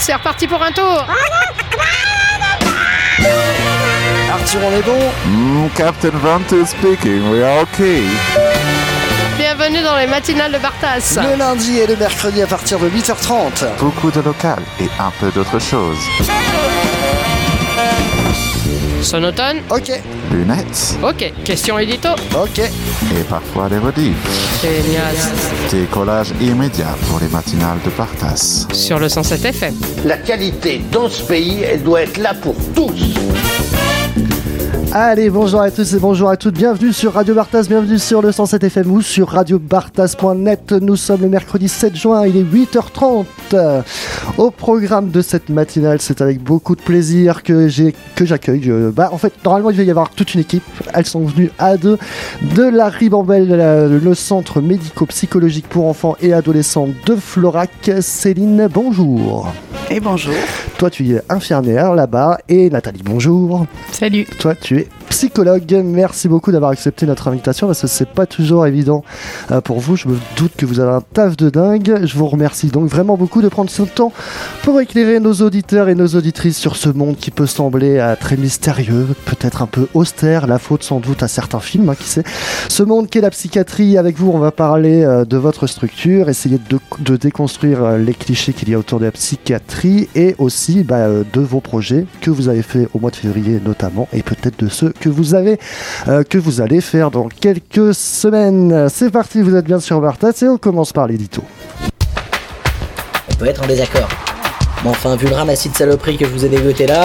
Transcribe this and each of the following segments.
C'est reparti pour un tour. Arthur, on est bon? Captain Ventus speaking, we are okay. Bienvenue dans les matinales de Bartas. Le lundi et le mercredi à partir de 8h30. Beaucoup de local et un peu d'autre chose. Sonotone. Ok. Lunettes. Ok. Question édito. Ok. Et parfois des rediffs. Génial. Décollage immédiat pour les matinales de Bartas. Sur le 107 FM. La qualité dans ce pays, elle doit être là pour tous. Allez, bonjour à tous et bonjour à toutes, bienvenue sur Radio Bartas, bienvenue sur le 107 FM ou sur radiobartas.net. Nous sommes le mercredi 7 juin, il est 8h30. Au programme de cette matinale, c'est avec beaucoup de plaisir que j'accueille. En fait, normalement, il va y avoir toute une équipe. Elles sont venues à deux de la Ribambelle, le centre médico-psychologique pour enfants et adolescents de Florac. Céline, bonjour. Et bonjour. Toi, tu es infirmière là-bas. Et Nathalie, bonjour. Salut. Toi, tu es psychologue. Merci beaucoup d'avoir accepté notre invitation parce que c'est pas toujours évident pour vous. Je me doute que vous avez un taf de dingue. Je vous remercie donc vraiment beaucoup de prendre ce temps pour éclairer nos auditeurs et nos auditrices sur ce monde qui peut sembler très mystérieux, peut-être un peu austère, la faute sans doute à certains films, qui sait. Ce monde qu'est la psychiatrie. Avec vous, on va parler de votre structure, essayer de déconstruire les clichés qu'il y a autour de la psychiatrie et aussi de vos projets que vous avez fait au mois de février notamment et peut-être de ceux que vous allez faire dans quelques semaines. C'est parti, vous êtes bien sur Bartas et on commence par l'édito. On peut être en désaccord. Mais enfin, vu le ramassis de saloperies que je vous ai dégoté là...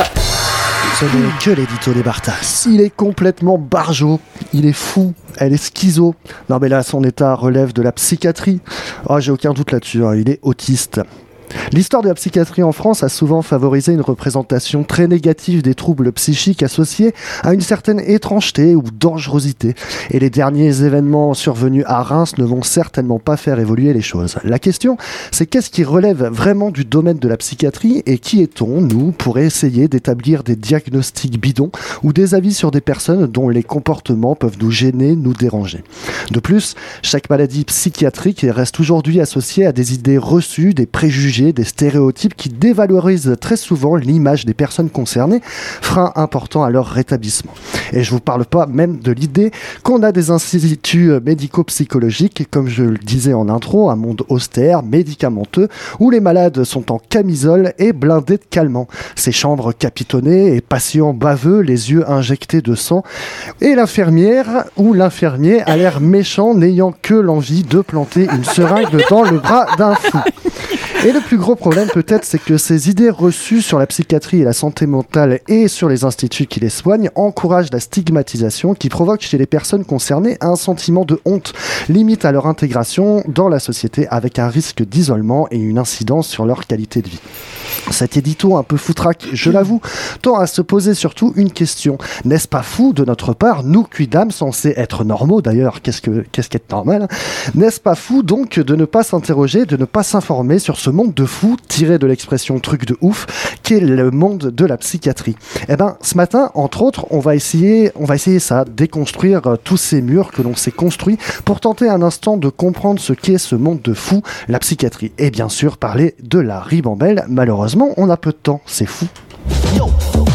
Ce n'est que l'édito des Bartas. Il est complètement barjot, il est fou, elle est schizo. Non mais là, son état relève de la psychiatrie. Oh, j'ai aucun doute là-dessus, il est autiste. L'histoire de la psychiatrie en France a souvent favorisé une représentation très négative des troubles psychiques associés à une certaine étrangeté ou dangerosité. Et les derniers événements survenus à Reims ne vont certainement pas faire évoluer les choses. La question, c'est qu'est-ce qui relève vraiment du domaine de la psychiatrie et qui est-on, nous, pour essayer d'établir des diagnostics bidons ou des avis sur des personnes dont les comportements peuvent nous gêner, nous déranger. De plus, chaque maladie psychiatrique reste aujourd'hui associée à des idées reçues, des préjugés, des stéréotypes qui dévalorisent très souvent l'image des personnes concernées, frein important à leur rétablissement. Et je ne vous parle pas même de l'idée qu'on a des instituts médico-psychologiques, comme je le disais en intro, un monde austère, médicamenteux, où les malades sont en camisole et blindés de calmants. Ces chambres capitonnées et patients baveux, les yeux injectés de sang, et l'infirmière ou l'infirmier a l'air méchant, n'ayant que l'envie de planter une seringue dans le bras d'un fou. Et le plus gros problème peut-être, c'est que ces idées reçues sur la psychiatrie et la santé mentale et sur les instituts qui les soignent encouragent la stigmatisation qui provoque chez les personnes concernées un sentiment de honte, limite à leur intégration dans la société avec un risque d'isolement et une incidence sur leur qualité de vie. Cet édito un peu foutraque, je l'avoue, tend à se poser surtout une question. N'est-ce pas fou de notre part, nous quidam censés être normaux d'ailleurs, qu'est-ce qu'être normal, n'est-ce pas fou donc de ne pas s'interroger, de ne pas s'informer sur ce monde de fou tiré de l'expression truc de ouf qu'est le monde de la psychiatrie. Eh ben, ce matin, entre autres, on va essayer ça, déconstruire tous ces murs que l'on s'est construits pour tenter un instant de comprendre ce qu'est ce monde de fou, la psychiatrie. Et bien sûr, parler de la ribambelle. Malheureusement, on a peu de temps, c'est fou. Yo.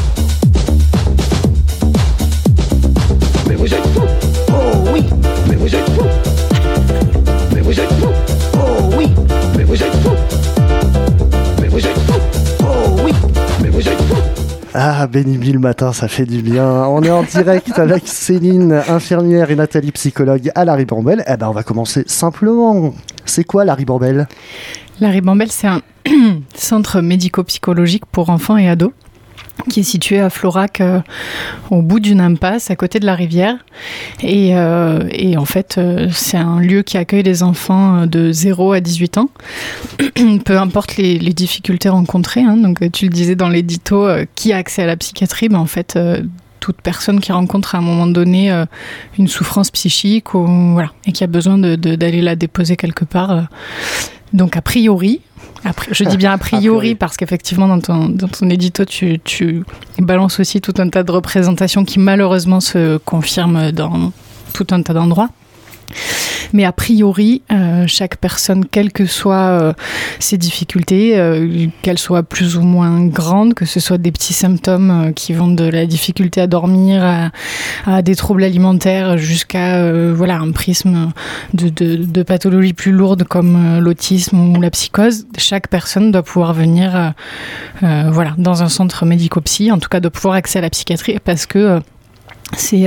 Mais vous êtes fous. Oh oui. Mais vous êtes fous. Mais vous êtes fous. Oh oui. Mais vous êtes fous. Mais vous êtes fous. Oh oui. Mais vous êtes fous. Ah, Béni le matin, ça fait du bien. On est en direct avec Céline, infirmière, et Nathalie, psychologue à la Ribambelle. Eh ben, on va commencer simplement. C'est quoi la Ribambelle ? La Ribambelle, c'est un centre médico-psychologique pour enfants et ados qui est situé à Florac, au bout d'une impasse, à côté de la rivière. Et en fait, c'est un lieu qui accueille des enfants de 0 à 18 ans, peu importe les difficultés rencontrées. Donc, tu le disais dans l'édito, qui a accès à la psychiatrie, en fait, toute personne qui rencontre à un moment donné une souffrance psychique et qui a besoin d'aller la déposer quelque part. Donc, a priori... je dis bien a priori parce qu'effectivement dans ton édito tu balances aussi tout un tas de représentations qui malheureusement se confirment dans tout un tas d'endroits. Mais a priori, chaque personne, quelles que soient ses difficultés, qu'elles soient plus ou moins grandes, que ce soit des petits symptômes qui vont de la difficulté à dormir à des troubles alimentaires jusqu'à un prisme de pathologies plus lourdes comme l'autisme ou la psychose, chaque personne doit pouvoir venir dans un centre médico-psy, en tout cas de pouvoir accéder à la psychiatrie, parce que c'est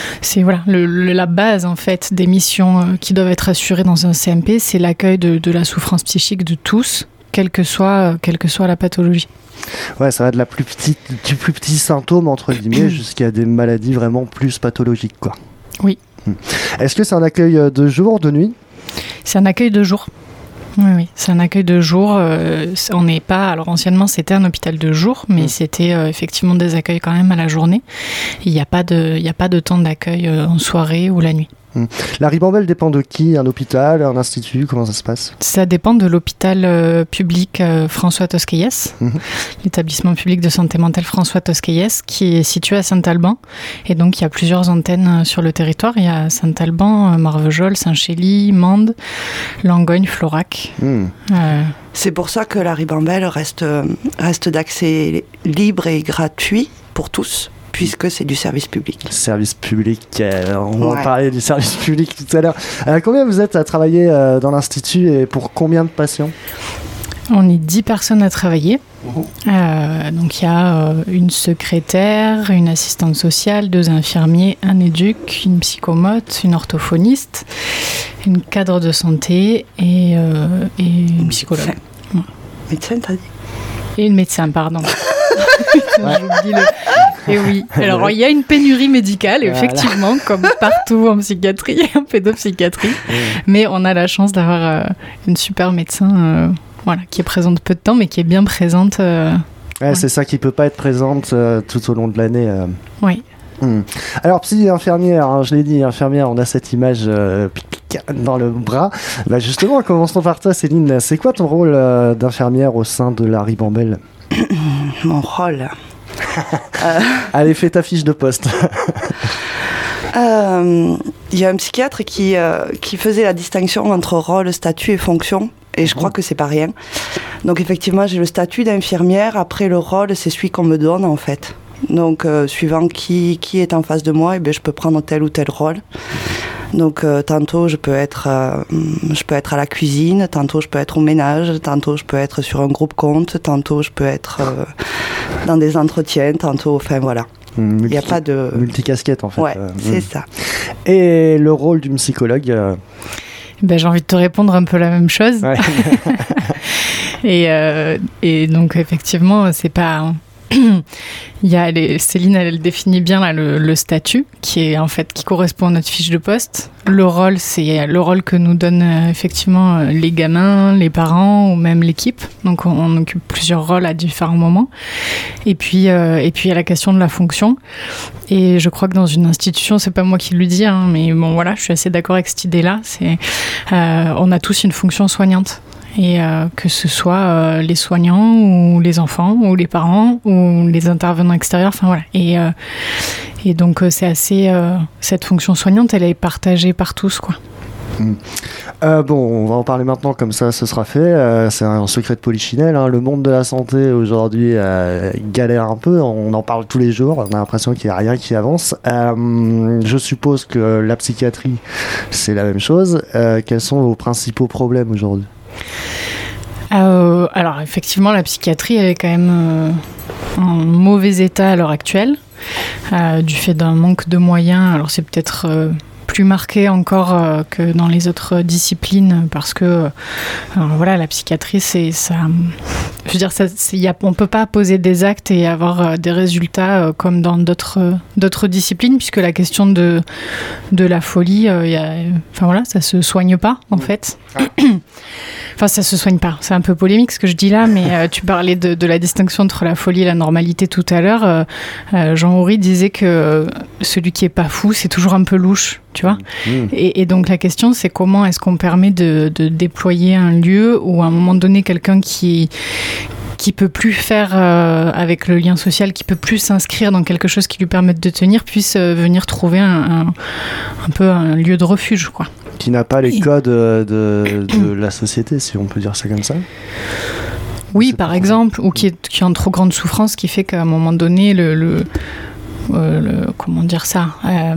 la base en fait des missions qui doivent être assurées dans un CMP, c'est l'accueil de la souffrance psychique de tous, quelle que soit la pathologie. Ouais, ça va de du plus petit symptôme entre guillemets jusqu'à des maladies vraiment plus pathologiques, quoi. Oui. Est-ce que c'est un accueil de jour, de nuit ? C'est un accueil de jour. Oui, c'est un accueil de jour. On n'est pas. Alors anciennement, c'était un hôpital de jour, mais c'était effectivement des accueils quand même à la journée. Il n'y a pas de temps d'accueil en soirée ou la nuit. La ribambelle dépend de qui ? Un hôpital, un institut ? Comment ça se passe ? Ça dépend de l'hôpital public François Tosquelles, l'établissement public de santé mentale François Tosquelles, qui est situé à Saint-Alban. Et donc, il y a plusieurs antennes sur le territoire. Il y a Saint-Alban, Marvejols, Saint-Chély, Mende, Langogne, Florac. C'est pour ça que la ribambelle reste d'accès libre et gratuit pour tous, puisque c'est du service public. Service public, on va parler du service public tout à l'heure. Combien vous êtes à travailler dans l'Institut et pour combien de patients ? On est 10 personnes à travailler. Donc il y a une secrétaire, une assistante sociale, 2 infirmiers, un éduc, une psychomote, une orthophoniste, une cadre de santé et une psychologue. Médecin, t'as dit ? Et une médecin, pardon. J'oublie Et oui, alors il y a une pénurie médicale, effectivement, comme partout en psychiatrie, en pédopsychiatrie, mais on a la chance d'avoir une super médecin qui est présente peu de temps, mais qui est bien présente. C'est ça qui ne peut pas être présente tout au long de l'année. Oui. Alors, psy et infirmière, je l'ai dit, infirmière, on a cette image dans le bras. Justement, commençons par toi, Céline. C'est quoi ton rôle d'infirmière au sein de la ribambelle ? Mon rôle Allez, fais ta fiche de poste. Il y a un psychiatre qui faisait la distinction entre rôle, statut et fonction. Et je crois que c'est pas rien. Donc effectivement, j'ai le statut d'infirmière. Après, le rôle, c'est celui qu'on me donne, en fait. Donc, suivant qui est en face de moi, je peux prendre tel ou tel rôle. Donc, tantôt, je peux être à la cuisine, tantôt, je peux être au ménage, tantôt, je peux être sur un groupe compte, tantôt, je peux être dans des entretiens, tantôt, enfin, voilà. Il n'y a pas de... Multicasquette, en fait. Ouais, c'est ça. Et le rôle d'une psychologue j'ai envie de te répondre un peu la même chose. Ouais. et donc, effectivement, c'est pas... Céline, elle définit bien là, le statut qui correspond à notre fiche de poste. Le rôle, c'est le rôle que nous donnent effectivement les gamins, les parents ou même l'équipe. Donc on occupe plusieurs rôles à différents moments. Et puis il y a la question de la fonction. Et je crois que dans une institution, c'est pas moi qui le dis, mais bon voilà, je suis assez d'accord avec cette idée-là. On a tous une fonction soignante. Et que ce soit les soignants ou les enfants ou les parents ou les intervenants extérieurs, enfin voilà. Et donc c'est assez cette fonction soignante, elle est partagée par tous, quoi. On va en parler maintenant, comme ça ce sera fait. C'est un secret de polichinelle, le monde de la santé aujourd'hui galère un peu, on en parle tous les jours, on a l'impression qu'il n'y a rien qui avance. Je suppose que la psychiatrie c'est la même chose. Quels sont vos principaux problèmes aujourd'hui ? Alors effectivement, la psychiatrie elle est quand même en mauvais état à l'heure actuelle, du fait d'un manque de moyens. Alors c'est peut-être plus marqué encore que dans les autres disciplines, parce que la psychiatrie c'est ça. Je veux dire, on peut pas poser des actes et avoir des résultats comme dans d'autres disciplines, puisque la question de la folie, ça se soigne pas en fait. Enfin, ça se soigne pas. C'est un peu polémique ce que je dis là, mais tu parlais de la distinction entre la folie et la normalité tout à l'heure. Jean Houry disait que celui qui est pas fou, c'est toujours un peu louche, tu vois. Et donc la question, c'est comment est-ce qu'on permet de déployer un lieu où à un moment donné, quelqu'un qui peut plus faire avec le lien social, qui peut plus s'inscrire dans quelque chose qui lui permette de tenir, puisse venir trouver un peu un lieu de refuge, quoi. Qui n'a pas les codes de la société, si on peut dire ça comme ça. Oui, par exemple, ou qui est en trop grande souffrance, qui fait qu'à un moment donné, comment dire ça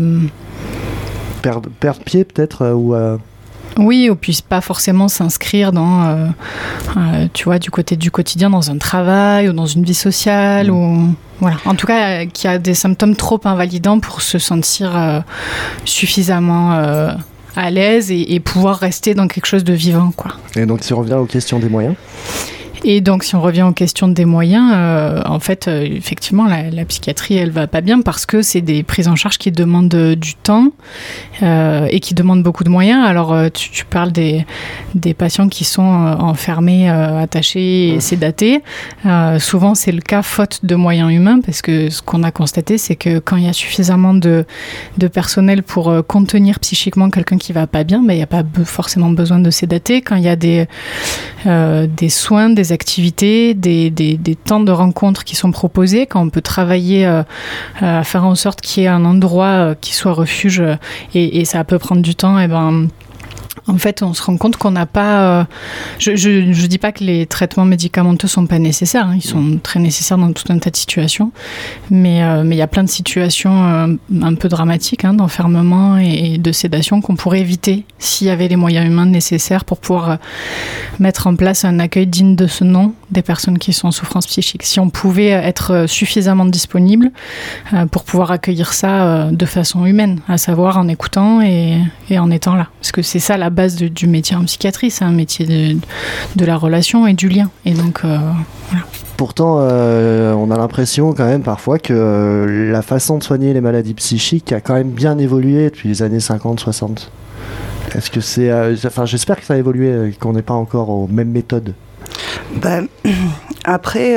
perdre pied peut-être ou Oui, ou puisse pas forcément s'inscrire dans, tu vois, du côté du quotidien, dans un travail ou dans une vie sociale, ou voilà. En tout cas, qui a des symptômes trop invalidants pour se sentir suffisamment à l'aise et pouvoir rester dans quelque chose de vivant, quoi. Et donc, si on revient aux questions des moyens. Et donc, si on revient aux questions des moyens, en fait, effectivement, la psychiatrie, elle va pas bien parce que c'est des prises en charge qui demandent du temps et qui demandent beaucoup de moyens. Alors, tu parles des patients qui sont enfermés, attachés et sédatés. Souvent, c'est le cas faute de moyens humains parce que ce qu'on a constaté, c'est que quand il y a suffisamment de personnel pour contenir psychiquement quelqu'un qui va pas bien, il n'y a pas forcément besoin de sédater. Quand il y a des soins, des activités, des temps de rencontres qui sont proposés, quand on peut travailler à faire en sorte qu'il y ait un endroit qui soit refuge et ça peut prendre du temps, et ben en fait, on se rend compte qu'on n'a pas... Je dis pas que les traitements médicamenteux sont pas nécessaires, hein, ils sont très nécessaires dans tout un tas de situations, mais il y a plein de situations un peu dramatiques, hein, d'enfermement et de sédation qu'on pourrait éviter s'il y avait les moyens humains nécessaires pour pouvoir mettre en place un accueil digne de ce nom des personnes qui sont en souffrance psychique. Si on pouvait être suffisamment disponible pour pouvoir accueillir ça de façon humaine, à savoir en écoutant et en étant là. Parce que c'est ça la base du métier en psychiatrie, c'est un métier de la relation et du lien. Et donc, voilà. Pourtant, on a l'impression quand même parfois que la façon de soigner les maladies psychiques a quand même bien évolué depuis les années 50-60. Est-ce que c'est... j'espère que ça a évolué, qu'on n'est pas encore aux mêmes méthodes. Après...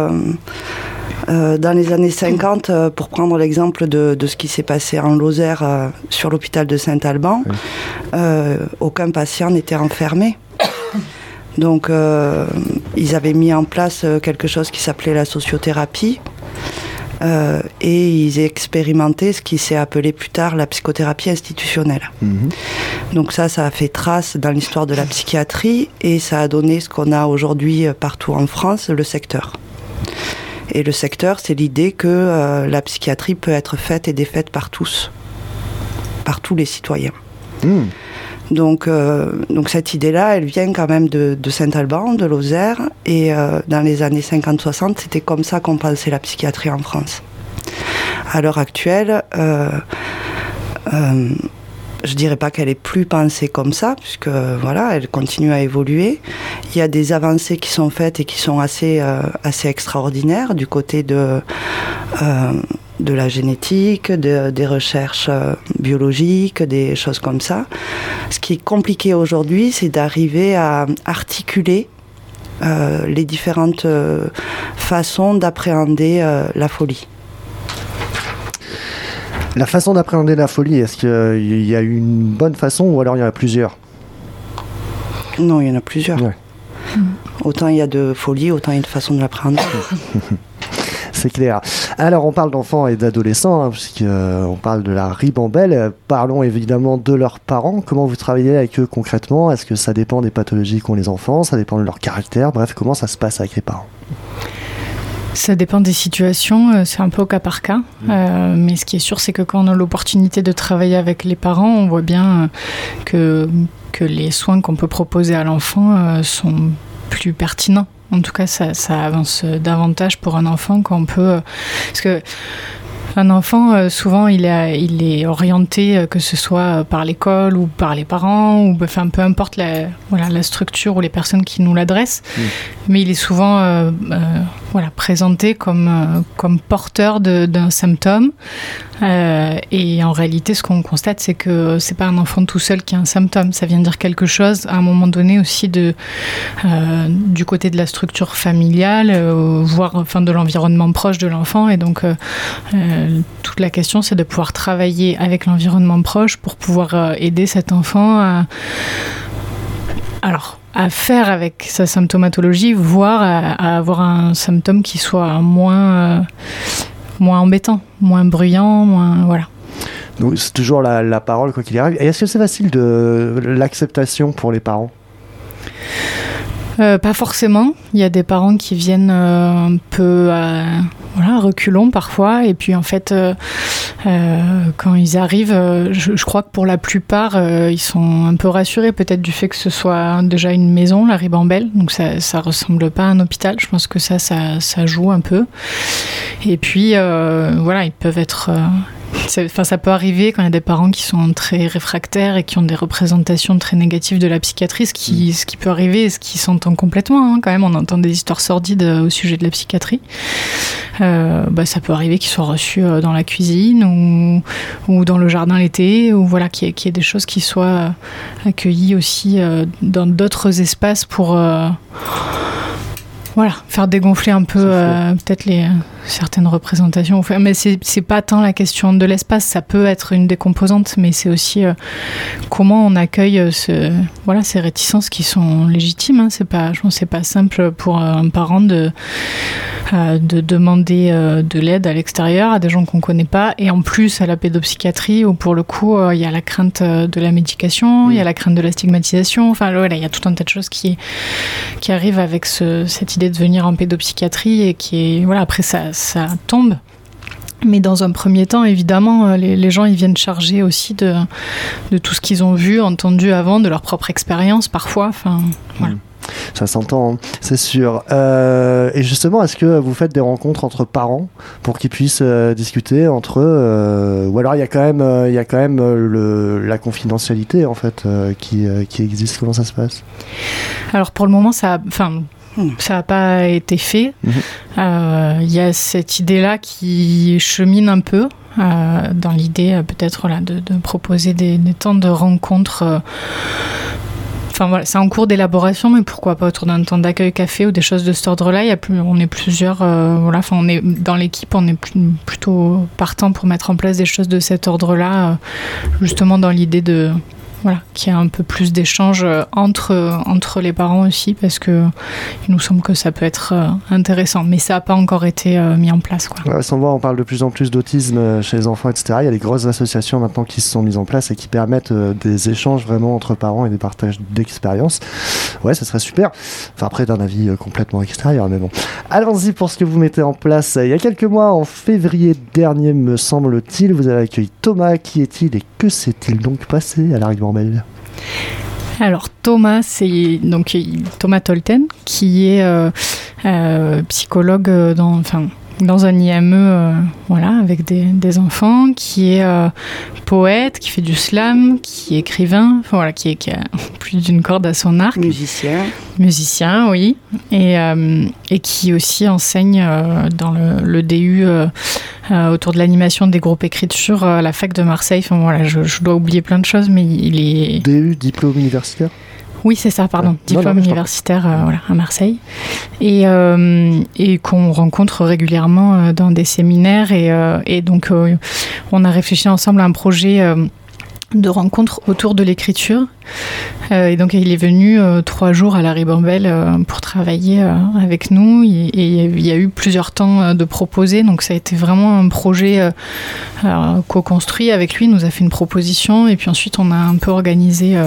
dans les années 50, pour prendre l'exemple de ce qui s'est passé en Lozère sur l'hôpital de Saint-Alban, aucun patient n'était enfermé. Donc ils avaient mis en place quelque chose qui s'appelait la sociothérapie et ils expérimentaient ce qui s'est appelé plus tard la psychothérapie institutionnelle. Donc ça a fait trace dans l'histoire de la psychiatrie et ça a donné ce qu'on a aujourd'hui partout en France, le secteur. Et le secteur, c'est l'idée que la psychiatrie peut être faite et défaite par tous les citoyens. Donc cette idée-là, elle vient quand même de Saint-Alban, de Lozère, et dans les années 50-60, c'était comme ça qu'on pensait la psychiatrie en France. À l'heure actuelle, je dirais pas qu'elle est plus pensée comme ça, puisque voilà, elle continue à évoluer. Il y a des avancées qui sont faites et qui sont assez extraordinaires du côté de la génétique, des recherches biologiques, des choses comme ça. Ce qui est compliqué aujourd'hui, c'est d'arriver à articuler les différentes façons d'appréhender la folie. La façon d'appréhender la folie, est-ce qu'il y a une bonne façon ou alors il y en a plusieurs ? Non, il y en a plusieurs. Ouais. Autant il y a de folie, autant il y a de façons de l'appréhender. C'est clair. Alors, on parle d'enfants et d'adolescents, hein, puisqu'on parle de la ribambelle. Parlons évidemment de leurs parents. Comment vous travaillez avec eux concrètement ? Est-ce que ça dépend des pathologies qu'ont les enfants ? Ça dépend de leur caractère ? Bref, comment ça se passe avec les parents ? Ça dépend des situations, c'est un peu au cas par cas. Mais ce qui est sûr, c'est que quand on a l'opportunité de travailler avec les parents, on voit bien que les soins qu'on peut proposer à l'enfant sont plus pertinents. En tout cas, ça avance davantage pour un enfant qu'on peut... Parce que un enfant, souvent, il est orienté, que ce soit par l'école ou par les parents, ou enfin, peu importe la structure ou les personnes qui nous l'adressent, mais il est souvent présenté comme porteur d'un symptôme. Et en réalité, ce qu'on constate, c'est que c'est pas un enfant tout seul qui a un symptôme. Ça vient dire quelque chose, à un moment donné aussi, du côté de la structure familiale, voire de l'environnement proche de l'enfant. Et donc, toute la question, c'est de pouvoir travailler avec l'environnement proche pour pouvoir aider cet enfant à faire avec sa symptomatologie, voire à avoir un symptôme qui soit moins embêtant, moins bruyant, moins... Voilà. Donc c'est toujours la parole quoi qu'il arrive. Et est-ce que c'est facile de l'acceptation pour les parents ? Pas forcément. Il y a des parents qui viennent un peu reculons parfois. Et puis en fait, quand ils arrivent, je crois que pour la plupart, ils sont un peu rassurés peut-être du fait que ce soit déjà une maison, la Ribambelle. Donc ça ressemble pas à un hôpital. Je pense que ça joue un peu. Et puis ils peuvent être... ça peut arriver quand il y a des parents qui sont très réfractaires et qui ont des représentations très négatives de la psychiatrie, ce qui peut arriver et ce qui s'entend complètement. Quand même, on entend des histoires sordides au sujet de la psychiatrie. Ça peut arriver qu'ils soient reçus dans la cuisine ou dans le jardin l'été, ou qu'il y ait des choses qui soient accueillies aussi dans d'autres espaces pour... faire dégonfler un peu peut-être certaines représentations. Mais c'est pas tant la question de l'espace, ça peut être une des composantes, mais c'est aussi comment on accueille ces réticences qui sont légitimes. Je pense que c'est pas simple pour un parent de demander de l'aide à l'extérieur, à des gens qu'on connaît pas, et en plus à la pédopsychiatrie où pour le coup il y a la crainte de la médication, il y a la crainte de la stigmatisation. Il y a tout un tas de choses qui arrivent avec cette idée de venir en pédopsychiatrie et qui est après ça tombe. Mais dans un premier temps, évidemment, les gens ils viennent charger aussi de tout ce qu'ils ont vu, entendu avant, de leur propre expérience parfois. Ça s'entend, hein, c'est sûr. Et justement, est-ce que vous faites des rencontres entre parents pour qu'ils puissent discuter entre eux ou alors il y a quand même la confidentialité en fait qui existe. Comment ça se passe ? Alors pour le moment, ça n'a pas été fait. Il y a cette idée-là qui chemine un peu dans l'idée peut-être de proposer des temps de rencontres. C'est en cours d'élaboration, mais pourquoi pas autour d'un temps d'accueil café ou des choses de cet ordre-là. On est plusieurs, on est dans l'équipe, on est plutôt partant pour mettre en place des choses de cet ordre-là, justement dans l'idée de qu'il y ait un peu plus d'échanges entre les parents aussi, parce que il nous semble que ça peut être intéressant, mais ça n'a pas encore été mis en place. Sans voir, on parle de plus en plus d'autisme chez les enfants, etc. Il y a des grosses associations maintenant qui se sont mises en place et qui permettent des échanges vraiment entre parents et des partages d'expériences. Ouais, ça serait super. Après, d'un avis complètement extérieur, mais bon. Allons-y pour ce que vous mettez en place. Il y a quelques mois, en février dernier, me semble-t-il, vous avez accueilli Thomas. Qui est-il et que s'est-il donc passé à la Ribambelle ? Alors Thomas, c'est donc Thomas Tolten qui est psychologue dans un IME avec des enfants, qui est poète, qui fait du slam, qui est écrivain, qui a plus d'une corde à son arc. Musicien, oui, et qui aussi enseigne dans le DU autour de l'animation des groupes écriture à la fac de Marseille. Je dois oublier plein de choses, mais il est... DU, diplôme universitaire ? Oui, c'est ça, pardon. Diplôme universitaire à Marseille. Et qu'on rencontre régulièrement dans des séminaires. Et donc, on a réfléchi ensemble à un projet de rencontre autour de l'écriture. Et donc, il est venu 3 jours à la Ribambelle pour travailler avec nous. Et il y a eu plusieurs temps de proposer. Donc, ça a été vraiment un projet co-construit avec lui. Il nous a fait une proposition. Et puis ensuite, on a un peu organisé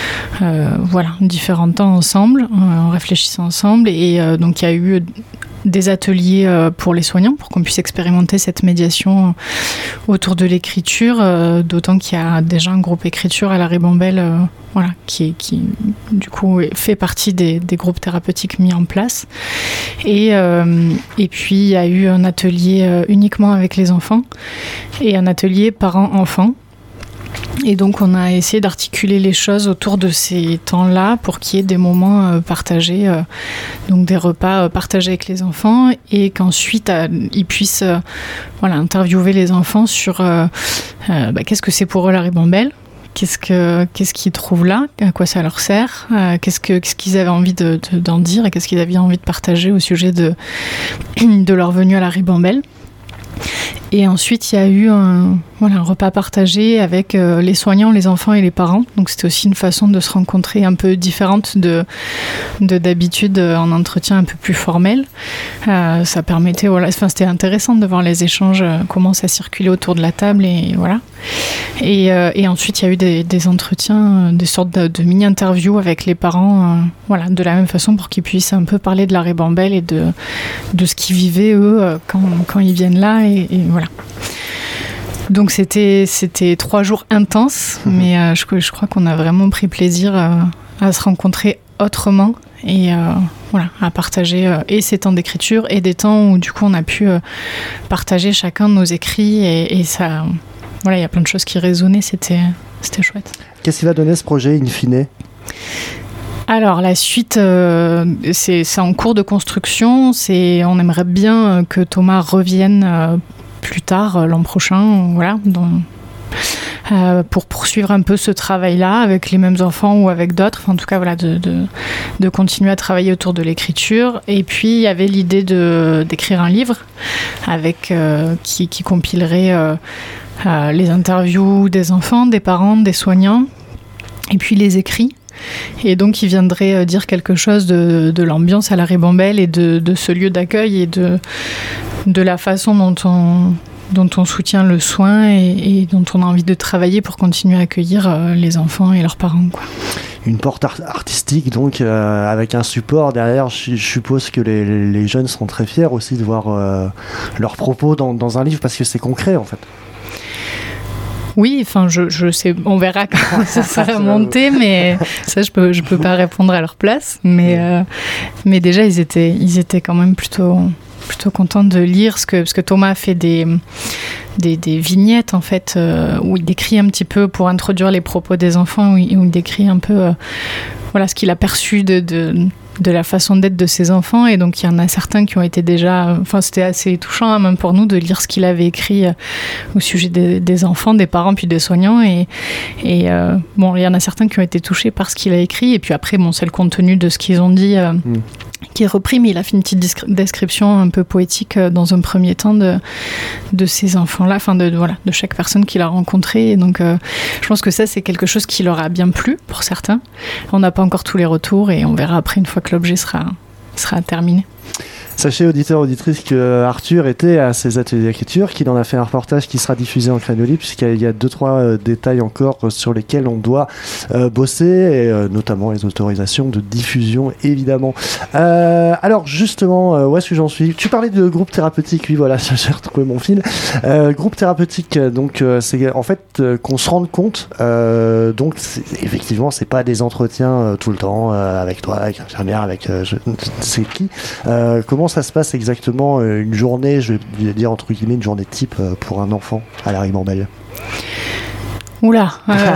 différents temps ensemble, en réfléchissant ensemble. Et donc, il y a eu des ateliers pour les soignants pour qu'on puisse expérimenter cette médiation autour de l'écriture, d'autant qu'il y a déjà un groupe écriture à la Ribambelle qui du coup fait partie des groupes thérapeutiques mis en place. Et puis il y a eu un atelier uniquement avec les enfants et un atelier parents-enfants. Et donc on a essayé d'articuler les choses autour de ces temps-là pour qu'il y ait des moments partagés, donc des repas partagés avec les enfants, et qu'ensuite ils puissent interviewer les enfants sur qu'est-ce que c'est pour eux la Ribambelle, qu'est-ce qu'ils trouvent là, à quoi ça leur sert, qu'est-ce qu'ils avaient envie d'en dire et qu'est-ce qu'ils avaient envie de partager au sujet de leur venue à la Ribambelle. Et ensuite, il y a eu un repas partagé avec les soignants, les enfants et les parents. Donc, c'était aussi une façon de se rencontrer un peu différente de d'habitude en entretien un peu plus formel. Ça permettait, c'était intéressant de voir les échanges, comment ça circulait autour de la table et voilà. Et ensuite, il y a eu des entretiens, des sortes de mini-interviews avec les parents, de la même façon pour qu'ils puissent un peu parler de la ribambelle et de ce qu'ils vivaient, eux, quand ils viennent là. Et voilà. Donc, c'était 3 jours intenses, mais je crois qu'on a vraiment pris plaisir à se rencontrer autrement et à partager et ces temps d'écriture et des temps où, du coup, on a pu partager chacun nos écrits et ça... Voilà, il y a plein de choses qui résonnaient, c'était chouette. Qu'est-ce qui va donner ce projet in fine ? Alors, la suite, c'est en cours de construction. On aimerait bien que Thomas revienne plus tard, l'an prochain, pour poursuivre un peu ce travail-là avec les mêmes enfants ou avec d'autres. Enfin, en tout cas, de continuer à travailler autour de l'écriture. Et puis, il y avait l'idée d'écrire un livre qui compilerait les interviews des enfants, des parents, des soignants, et puis les écrits. Et donc, il viendrait dire quelque chose de l'ambiance à la ribambelle et de ce lieu d'accueil et de la façon dont on soutient le soin et dont on a envie de travailler pour continuer à accueillir les enfants et leurs parents, quoi. Une porte artistique, donc, avec un support derrière. Je suppose que les jeunes seront très fiers aussi de voir leurs propos dans un livre, parce que c'est concret, en fait. Oui, enfin, je sais, on verra comment ça sera monté, mais ça, je peux pas répondre à leur place. Mais déjà, ils étaient quand même plutôt contents de lire parce que Thomas a fait des vignettes, en fait, où il décrit un petit peu pour introduire les propos des enfants, où il décrit un peu ce qu'il a perçu de la façon d'être de ses enfants. Et donc, il y en a certains qui ont été déjà... Enfin, c'était assez touchant, hein, même pour nous, de lire ce qu'il avait écrit au sujet des enfants, des parents, puis des soignants. Et il y en a certains qui ont été touchés par ce qu'il a écrit. Et puis après, c'est le contenu de ce qu'ils ont dit qui est repris, mais il a fait une petite description un peu poétique dans un premier temps de ces enfants-là, enfin de chaque personne qu'il a rencontrée. Et donc, je pense que ça, c'est quelque chose qui leur a bien plu pour certains. On n'a pas encore tous les retours et on verra après une fois que l'objet sera terminé. Sachez, auditeurs, auditrices, que Arthur était à ses ateliers d'écriture, qu'il en a fait un reportage qui sera diffusé en Crânio Libre, puisqu'il y a 2-3 détails encore sur lesquels on doit bosser, et notamment les autorisations de diffusion, évidemment. Alors, justement, où est-ce que j'en suis ? Tu parlais de groupe thérapeutique, oui, voilà, j'ai retrouvé mon fil. Groupe thérapeutique, donc, c'est en fait qu'on se rende compte, donc, effectivement, c'est pas des entretiens tout le temps, avec toi, avec l'infirmière, avec je ne sais qui. Comment ça se passe exactement une journée, je vais dire entre guillemets, une journée type pour un enfant à la ribambelle ? Oula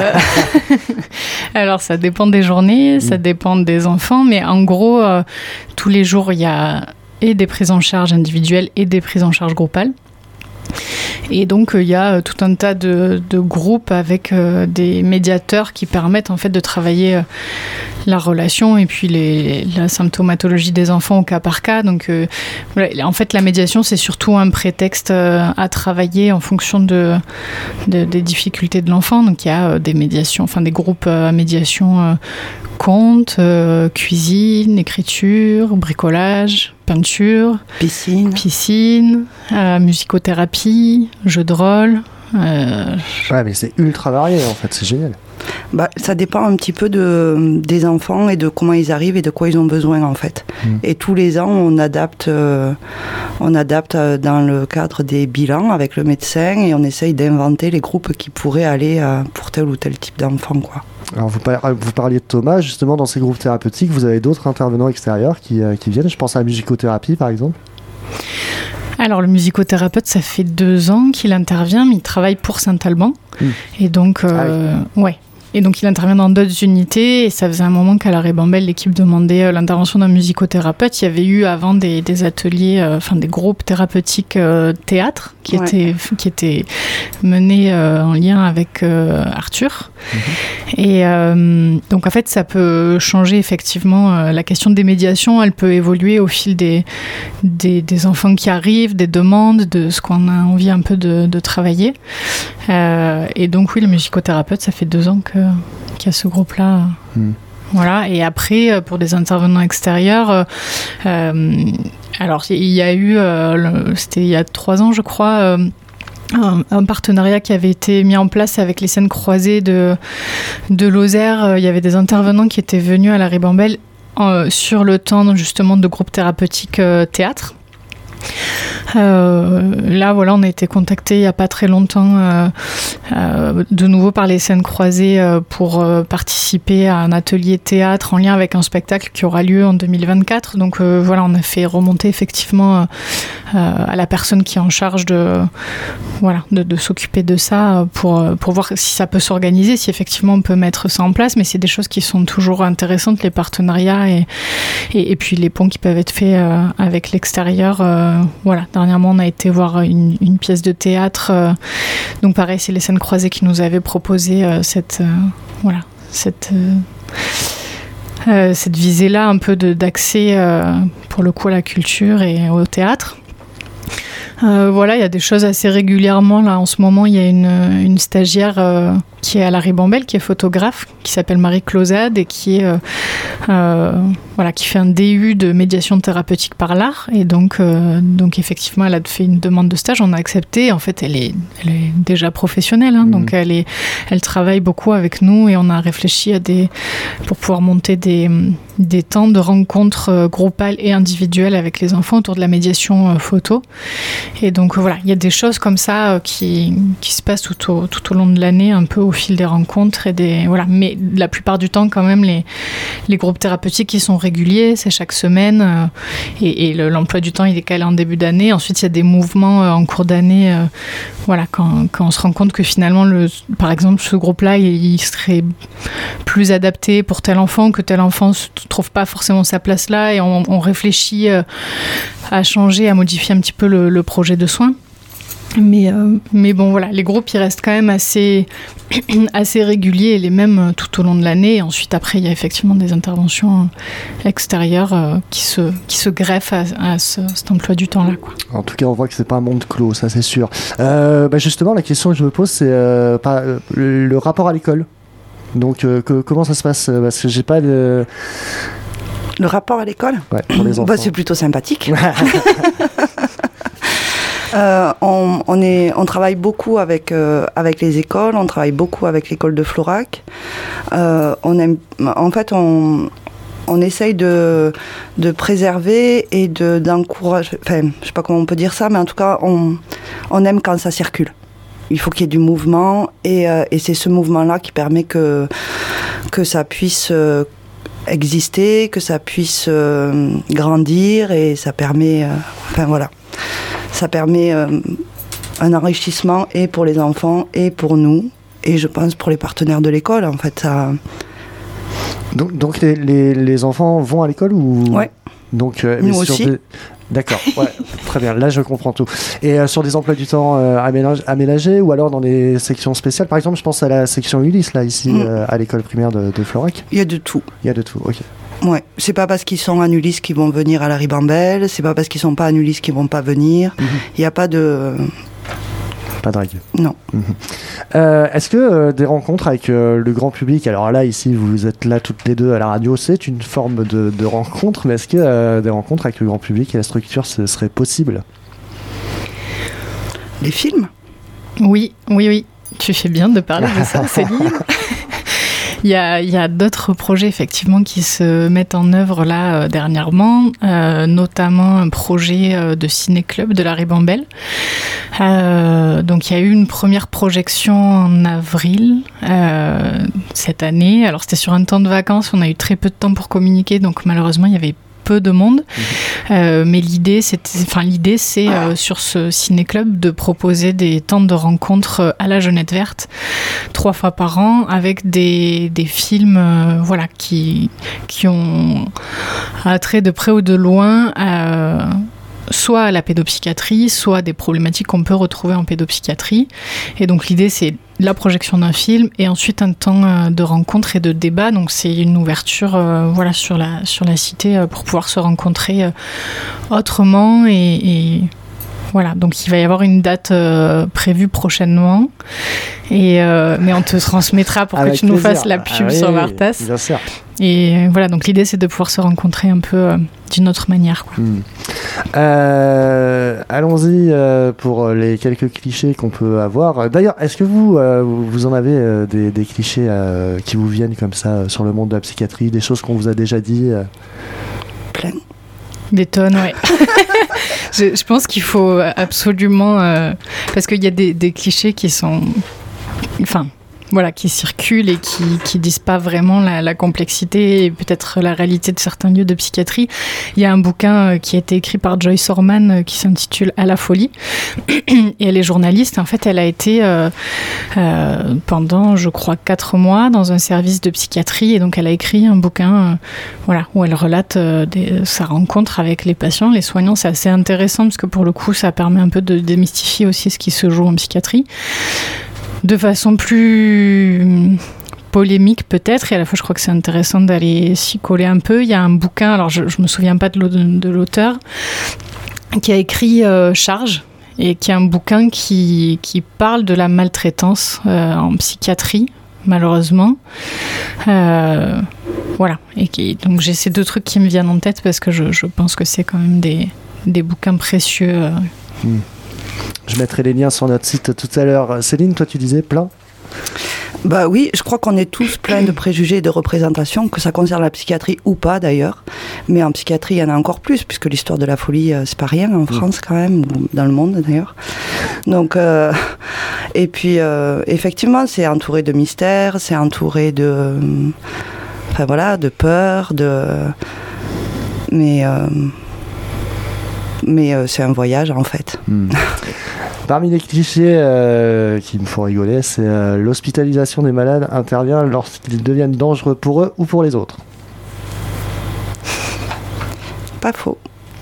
Alors, ça dépend des journées, ça dépend des enfants, mais en gros, tous les jours, il y a et des prises en charge individuelles et des prises en charge groupales. Et donc, il y a tout un tas de groupes avec des médiateurs qui permettent en fait de travailler la relation et puis la symptomatologie des enfants au cas par cas. Donc, en fait, la médiation, c'est surtout un prétexte à travailler en fonction des difficultés de l'enfant. Donc, il y a des médiations, enfin des groupes à médiation conte, cuisine, écriture, bricolage, peinture, piscine, musicothérapie, jeux de rôle. Ouais, mais c'est ultra varié en fait, c'est génial. Ça dépend un petit peu des enfants et de comment ils arrivent et de quoi ils ont besoin en fait. Et tous les ans, on adapte dans le cadre des bilans avec le médecin et on essaye d'inventer les groupes qui pourraient aller pour tel ou tel type d'enfant, quoi. Alors vous parliez de Thomas, justement dans ces groupes thérapeutiques, vous avez d'autres intervenants extérieurs qui viennent, je pense à la musicothérapie par exemple. Alors le musicothérapeute, ça fait 2 ans qu'il intervient, mais il travaille pour Saint-Alban. Et donc, ouais. Et donc il intervient dans d'autres unités et ça faisait un moment qu'à la Ribambelle, l'équipe demandait l'intervention d'un musicothérapeute. Il y avait eu avant des ateliers, des groupes thérapeutiques théâtre qui étaient menés en lien avec Arthur. Et donc en fait ça peut changer effectivement. La question des médiations, elle peut évoluer au fil des enfants qui arrivent, des demandes, de ce qu'on a envie un peu de travailler. Et donc oui, le musicothérapeute, ça fait 2 ans qu'il y a ce groupe-là. Voilà. Et après, pour des intervenants extérieurs, alors il y a eu, c'était il y a 3 ans je crois, un partenariat qui avait été mis en place avec les scènes croisées de Lozère. Il y avait des intervenants qui étaient venus à la Ribambelle sur le temps justement de groupe thérapeutique théâtre. Là, voilà, on a été contacté il n'y a pas très longtemps de nouveau par les scènes croisées pour participer à un atelier théâtre en lien avec un spectacle qui aura lieu en 2024. Donc voilà, on a fait remonter effectivement à la personne qui est en charge de s'occuper de ça pour voir si ça peut s'organiser, si effectivement on peut mettre ça en place. Mais c'est des choses qui sont toujours intéressantes, les partenariats et puis les ponts qui peuvent être faits avec l'extérieur. Voilà, dernièrement on a été voir une pièce de théâtre, donc pareil, c'est les scènes croisées qui nous avaient proposé cette visée-là un peu d'accès pour le coup à la culture et au théâtre. Voilà, il y a des choses assez régulièrement. Là, en ce moment, il y a une stagiaire qui est à la Ribambelle, qui est photographe, qui s'appelle Marie Clausade et qui est qui fait un DU de médiation thérapeutique par l'art. Et donc effectivement, elle a fait une demande de stage. On a accepté. En fait, elle est déjà professionnelle, donc elle travaille beaucoup avec nous et on a réfléchi pour pouvoir monter des temps de rencontres groupales et individuelles avec les enfants autour de la médiation photo. Et donc voilà, il y a des choses comme ça qui se passent tout au long de l'année, un peu au fil des rencontres mais la plupart du temps quand même les groupes thérapeutiques qui sont réguliers, c'est chaque semaine et l'emploi du temps il est calé en début d'année. Ensuite il y a des mouvements en cours d'année, quand on se rend compte que finalement par exemple ce groupe-là il serait plus adapté pour tel enfant, que tel enfant ne trouve pas forcément sa place là et on réfléchit à changer, à modifier un petit peu le projet de soins. Mais bon, voilà, les groupes, ils restent quand même assez réguliers et les mêmes tout au long de l'année. Et ensuite, après, il y a effectivement des interventions extérieures qui se greffent à cet emploi du temps-là, quoi. En tout cas, on voit que c'est pas un monde clos, ça c'est sûr. Justement, la question que je me pose, c'est le rapport à l'école. Donc, comment ça se passe ? Parce que j'ai pas de... Le rapport à l'école ? Ouais, pour les enfants. C'est plutôt sympathique. On travaille beaucoup avec les écoles, on travaille beaucoup avec l'école de Florac. On essaye de préserver et d'encourager, je sais pas comment on peut dire ça, mais en tout cas, on aime quand ça circule. Il faut qu'il y ait du mouvement et c'est ce mouvement-là qui permet que ça puisse exister, que ça puisse grandir et ça permet, ça permet un enrichissement et pour les enfants et pour nous et je pense pour les partenaires de l'école en fait. Ça... Donc les enfants vont à l'école ou... Ouais. Donc, nous aussi. D'accord, ouais, très bien, là je comprends tout. Et sur des emplois du temps aménagés ou alors dans des sections spéciales, par exemple je pense à la section Ulysse là ici à l'école primaire de Florac. Il y a de tout. Ok. Ouais, c'est pas parce qu'ils sont à Ulysse qu'ils vont venir à la Ribambelle, c'est pas parce qu'ils sont pas à Ulysse qu'ils vont pas venir. Il y a pas de... Pas de règle. Non. Est-ce que des rencontres avec le grand public, alors là ici vous êtes là toutes les deux à la radio, c'est une forme de rencontre, mais est-ce que des rencontres avec le grand public et la structure ce serait possible ? Les films ? Oui. Tu fais bien de parler de ça, Céline. Il y a d'autres projets effectivement qui se mettent en œuvre là dernièrement, notamment un projet de ciné-club de la Ribambelle. Donc il y a eu une première projection en avril cette année. Alors c'était sur un temps de vacances, on a eu très peu de temps pour communiquer, donc malheureusement il y avait peu de monde. Mais l'idée, c'est sur ce ciné-club de proposer des temps de rencontre à la Jeunette Verte 3 fois par an avec des films qui ont attrait de près ou de loin soit à la pédopsychiatrie, soit des problématiques qu'on peut retrouver en pédopsychiatrie. Et donc l'idée, c'est la projection d'un film et ensuite un temps de rencontre et de débat. Donc c'est une ouverture sur la cité pour pouvoir se rencontrer autrement et voilà, donc il va y avoir une date prévue prochainement, mais on te transmettra pour que tu nous fasses la pub sur Vartas. Bien sûr. Et voilà, donc l'idée c'est de pouvoir se rencontrer un peu d'une autre manière, quoi. Allons-y pour les quelques clichés qu'on peut avoir. D'ailleurs, est-ce que vous en avez des clichés qui vous viennent comme ça sur le monde de la psychiatrie, des choses qu'on vous a déjà dit Plein. Des tonnes, ouais. Je pense qu'il faut absolument... parce qu'il y a des clichés qui sont... qui circulent et qui disent pas vraiment la complexité et peut-être la réalité de certains lieux de psychiatrie. Il y a un bouquin qui a été écrit par Joyce Orman qui s'intitule « À la folie ». Et elle est journaliste. En fait, elle a été pendant, je crois, 4 mois dans un service de psychiatrie. Et donc, elle a écrit un bouquin où elle relate sa rencontre avec les patients, les soignants. C'est assez intéressant parce que pour le coup, ça permet un peu de démystifier aussi ce qui se joue en psychiatrie. De façon plus polémique peut-être, et à la fois je crois que c'est intéressant d'aller s'y coller un peu. Il y a un bouquin, alors je me souviens pas de l'auteur, qui a écrit Charge, et qui est un bouquin qui parle de la maltraitance en psychiatrie, malheureusement. Donc j'ai ces 2 trucs qui me viennent en tête parce que je pense que c'est quand même des bouquins précieux. Je mettrai les liens sur notre site tout à l'heure. Céline, toi tu disais plein ? Bah oui, je crois qu'on est tous pleins de préjugés et de représentations, que ça concerne la psychiatrie ou pas d'ailleurs. Mais en psychiatrie, il y en a encore plus, puisque l'histoire de la folie, c'est pas rien en France quand même, ou dans le monde d'ailleurs. Donc, et puis effectivement, c'est entouré de mystères, c'est entouré de peur, mais c'est un voyage en fait. Parmi les clichés qui me font rigoler, c'est l'hospitalisation des malades intervient lorsqu'ils deviennent dangereux pour eux ou pour les autres. Pas faux.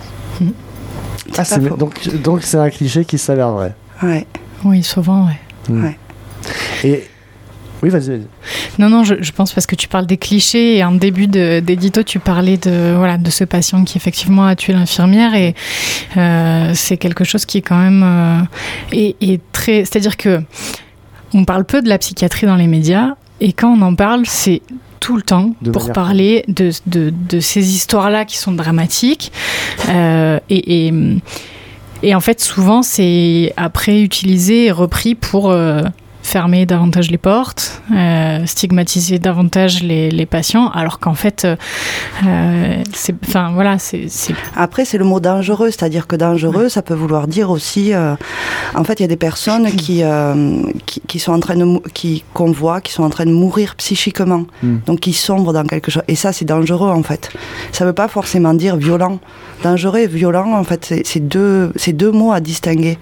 Donc c'est un cliché qui s'avère vrai. Ouais. Oui, souvent, ouais. Ouais. Et oui, vas-y. Non, je pense parce que tu parles des clichés et en début d'édito, tu parlais de ce patient qui effectivement a tué l'infirmière et c'est quelque chose qui est quand même est très... C'est-à-dire que on parle peu de la psychiatrie dans les médias et quand on en parle, c'est tout le temps pour parler de ces histoires-là qui sont dramatiques et en fait, souvent, c'est après utilisé et repris pour... fermer davantage les portes, stigmatiser davantage les patients, alors qu'en fait, c'est... Après, c'est le mot dangereux, c'est-à-dire que dangereux, ça peut vouloir dire aussi... en fait, il y a des personnes qui sont en train qu'on voit, qui sont en train de mourir psychiquement, donc qui sombrent dans quelque chose. Et ça, c'est dangereux, en fait. Ça ne veut pas forcément dire violent. Dangereux et violent, en fait, c'est deux mots à distinguer.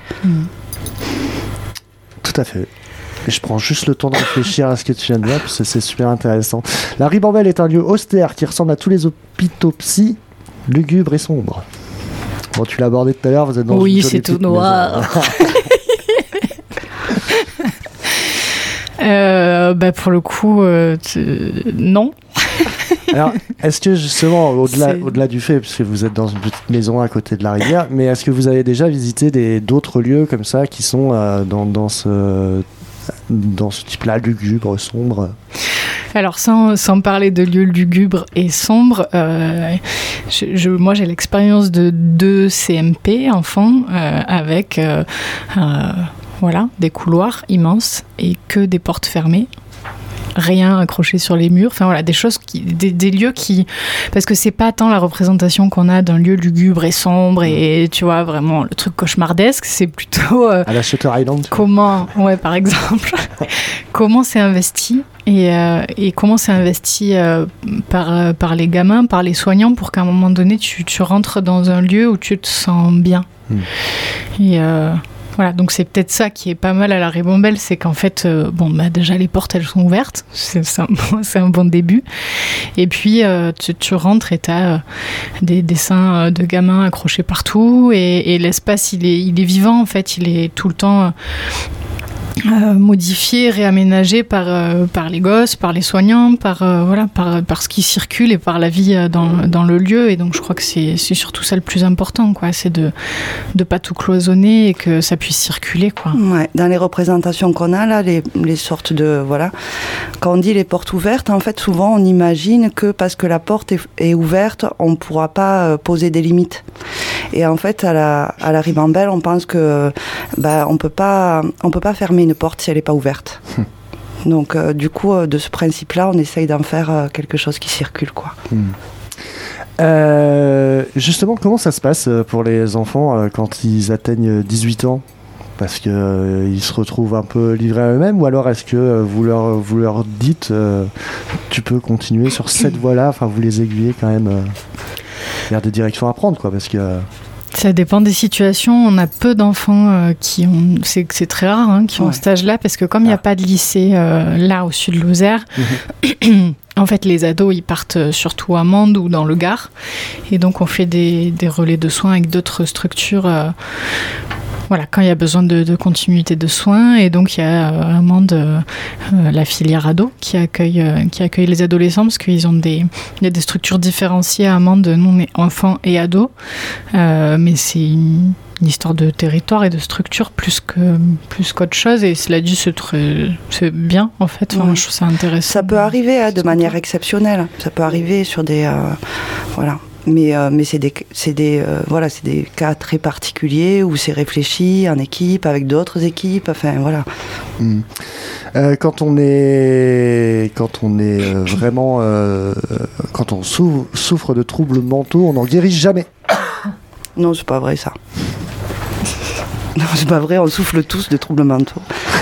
Tout à fait. Et je prends juste le temps de réfléchir à ce que tu viens de dire, parce que c'est super intéressant. La Ribambelle est un lieu austère qui ressemble à tous les hôpitaux psy, lugubre et sombre. Bon, tu l'as abordé tout à l'heure, vous êtes dans oui, c'est tout noir. Pour le coup, non. Alors, est-ce que justement, au-delà du fait, puisque vous êtes dans une petite maison à côté de la rivière, mais est-ce que vous avez déjà visité d'autres lieux comme ça qui sont dans ce type-là, lugubre, sombre? Alors, sans parler de lieux lugubres et sombres, moi j'ai l'expérience de 2 CMP enfants avec des couloirs immenses et que des portes fermées. rien accroché sur les murs. Enfin voilà, des choses des lieux qui, parce que c'est pas tant la représentation qu'on a d'un lieu lugubre et sombre et tu vois vraiment le truc cauchemardesque, c'est plutôt à la Shutter Island. Comment, ouais, par exemple, comment c'est investi et comment c'est investi par les gamins, par les soignants, pour qu'à un moment donné tu rentres dans un lieu où tu te sens bien. Et voilà, donc c'est peut-être ça qui est pas mal à la Ribambelle, c'est qu'en fait, déjà les portes elles sont ouvertes, c'est un bon début. Et puis tu rentres et t'as des dessins de gamins accrochés partout et l'espace il est vivant en fait, il est tout le temps modifié, réaménagé par les gosses, par les soignants, par ce qui circule et par la vie dans le lieu. Et donc je crois que c'est surtout ça le plus important, quoi. C'est de pas tout cloisonner et que ça puisse circuler, quoi. Ouais, dans les représentations qu'on a là, les sortes de quand on dit les portes ouvertes, en fait souvent on imagine que parce que la porte est ouverte, on ne pourra pas poser des limites. Et en fait à la Ribambelle, on pense que on peut pas fermer une porte si elle n'est pas ouverte. Donc du coup de ce principe-là, on essaye d'en faire quelque chose qui circule, quoi. Justement, comment ça se passe pour les enfants quand ils atteignent 18 ans? Parce qu'ils se retrouvent un peu livrés à eux-mêmes, ou alors est-ce que vous leur dites tu peux continuer sur cette voie-là, enfin vous les aiguillez quand même vers des directions à prendre, quoi, parce que ça dépend des situations. On a peu d'enfants qui ont... C'est très rare, qui ont cet âge-là, parce que comme il n'y a pas de lycée là, au sud de Lozère, en fait, les ados, ils partent surtout à Mende ou dans le Gard. Et donc, on fait des relais de soins avec d'autres structures... quand il y a besoin de continuité de soins. Et donc, il y a à Mende la filière ado qui accueille les adolescents, parce qu'il y a des structures différenciées à Mende. Nous, on est enfants et ados. Mais c'est une histoire de territoire et de structure plus qu'autre chose. Et cela dit, c'est bien, en fait. Enfin, je trouve ça intéressant. Ça peut arriver de manière exceptionnelle. Ça peut arriver sur des... Mais c'est des cas très particuliers où c'est réfléchi en équipe, avec d'autres équipes, enfin voilà. Quand on est vraiment... quand on souffre de troubles mentaux, on n'en guérit jamais. Non, c'est pas vrai ça. Non, c'est pas vrai, on souffre tous de troubles mentaux.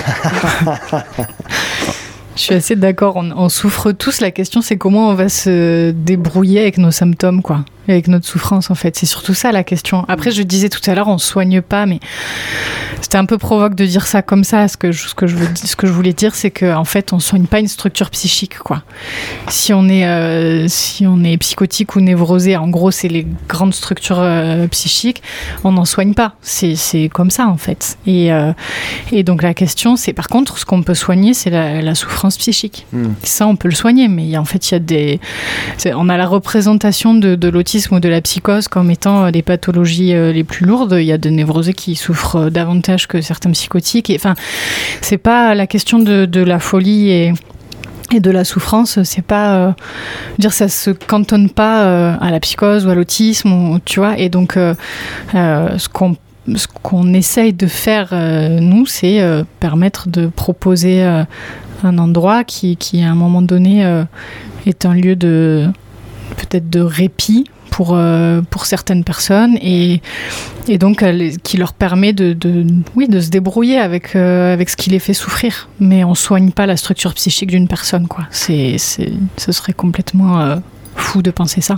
Je suis assez d'accord, on souffre tous. La question, c'est comment on va se débrouiller avec nos symptômes, quoi. Avec notre souffrance, en fait. C'est surtout ça, la question. Après, je disais tout à l'heure, on soigne pas, mais c'était un peu provoque de dire ça comme ça. Ce que je voulais dire, c'est qu'en fait, on soigne pas une structure psychique, quoi. Si on est psychotique ou névrosé, en gros, c'est les grandes structures psychiques, on n'en soigne pas. C'est comme ça, en fait. Et donc, la question, c'est, par contre, ce qu'on peut soigner, c'est la souffrance psychique. Ça, on peut le soigner, mais en fait, on a la représentation de l'autisme ou de la psychose comme étant les pathologies les plus lourdes. Il y a des névrosés qui souffrent davantage que certains psychotiques. Enfin, c'est pas la question de la folie et de la souffrance, c'est pas ça se cantonne pas à la psychose ou à l'autisme, tu vois. Et donc ce qu'on essaye de faire nous, c'est permettre de proposer un endroit qui à un moment donné est un lieu peut-être de répit pour certaines personnes et donc qui leur permet de se débrouiller avec ce qui les fait souffrir. Mais on soigne pas la structure psychique d'une personne, quoi. Ce serait complètement fou de penser ça.